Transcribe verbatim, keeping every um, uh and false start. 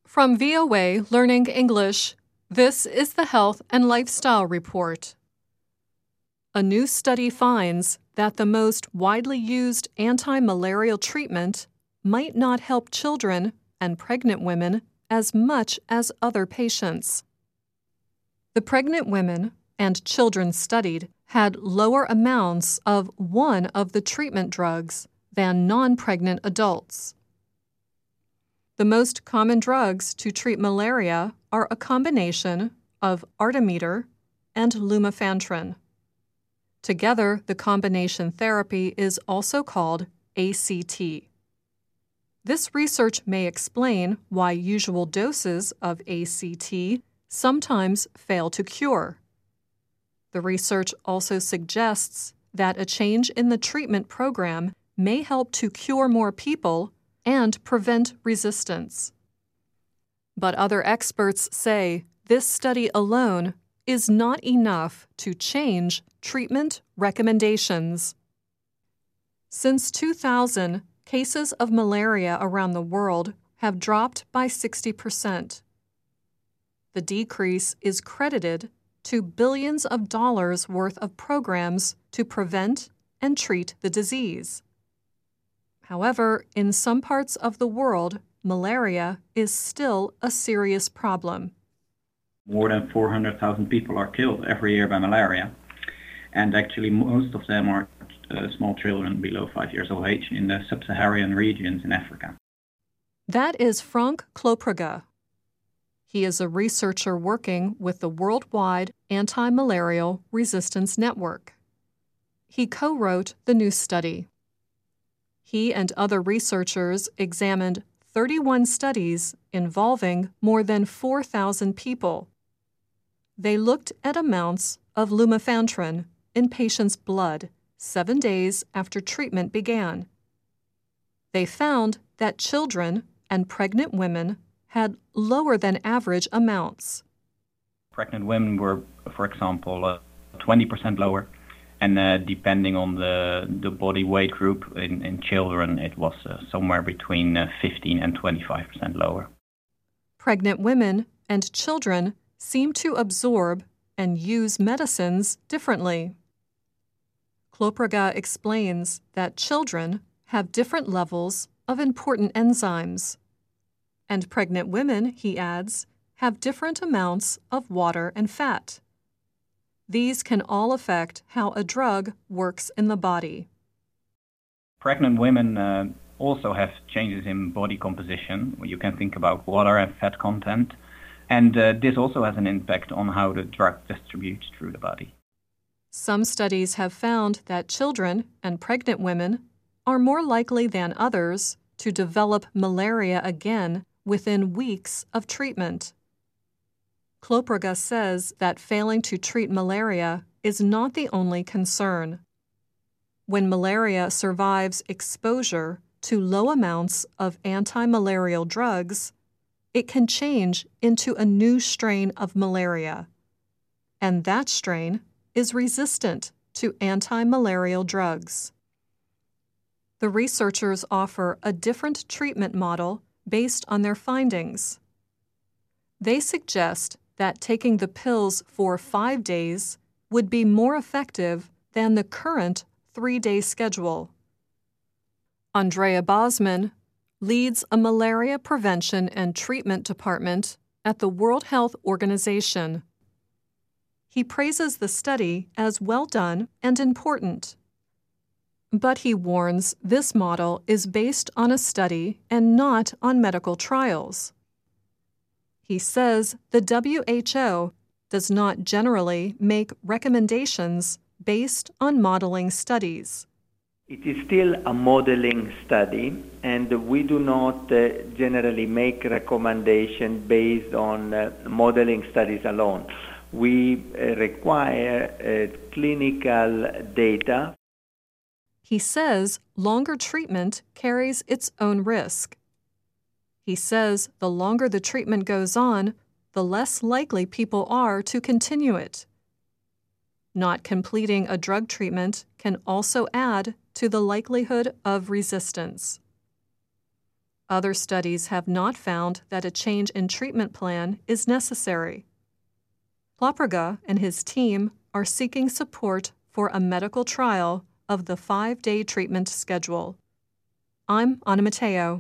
From V O A Learning English, this is the Health and Lifestyle Report. A new study finds that the most widely used anti-malarial treatment might not help children and pregnant women as much as other patients. The pregnant women and children studied had lower amounts of one of the treatment drugs than non-pregnant adults. The most common drugs to treat malaria are a combination of artemether and lumefantrine. Together, the combination therapy is also called A C T. This research may explain why usual doses of A C T sometimes fail to cure. The research also suggests that a change in the treatment program may help to cure more people and prevent resistance. But other experts say this study alone is not enough to change treatment recommendations. Since two thousand, cases of malaria around the world have dropped by sixty percent. The decrease is credited to billions of dollars worth of programs to prevent and treat the disease. However, in some parts of the world, malaria is still a serious problem. More than four hundred thousand people are killed every year by malaria, and actually most of them are uh, small children below five years of age in the sub-Saharan regions in Africa. That is Frank Klopraga. He is a researcher working with the Worldwide Anti-Malarial Resistance Network. He co-wrote the new study. He and other researchers examined thirty-one studies involving more than four thousand people. They looked at amounts of lumefantrine in patients' blood seven days after treatment began. They found that children and pregnant women had lower than average amounts. Pregnant women were, for example, uh, twenty percent lower. And uh, depending on the, the body weight group in, in children, it was uh, somewhere between uh, fifteen and twenty-five percent lower. Pregnant women and children seem to absorb and use medicines differently. Klopraga explains that children have different levels of important enzymes. And pregnant women, he adds, have different amounts of water and fat. These can all affect how a drug works in the body. Pregnant women uh, also have changes in body composition. You can think about water and fat content. And uh, this also has an impact on how the drug distributes through the body. Some studies have found that children and pregnant women are more likely than others to develop malaria again within weeks of treatment. Klopraga says that failing to treat malaria is not the only concern. When malaria survives exposure to low amounts of anti-malarial drugs, it can change into a new strain of malaria, and that strain is resistant to anti-malarial drugs. The researchers offer a different treatment model based on their findings. They suggest that taking the pills for five days would be more effective than the current three-day schedule. Andrea Bosman leads a malaria prevention and treatment department at the World Health Organization. He praises the study as well done and important. But he warns this model is based on a study and not on medical trials. He says the W H O does not generally make recommendations based on modeling studies. It is still a modeling study, and we do not uh, generally make recommendations based on uh, modeling studies alone. We uh, require uh, clinical data. He says longer treatment carries its own risk. He says the longer the treatment goes on, the less likely people are to continue it. Not completing a drug treatment can also add to the likelihood of resistance. Other studies have not found that a change in treatment plan is necessary. Lopraga and his team are seeking support for a medical trial of the five-day treatment schedule. I'm Anna Matteo.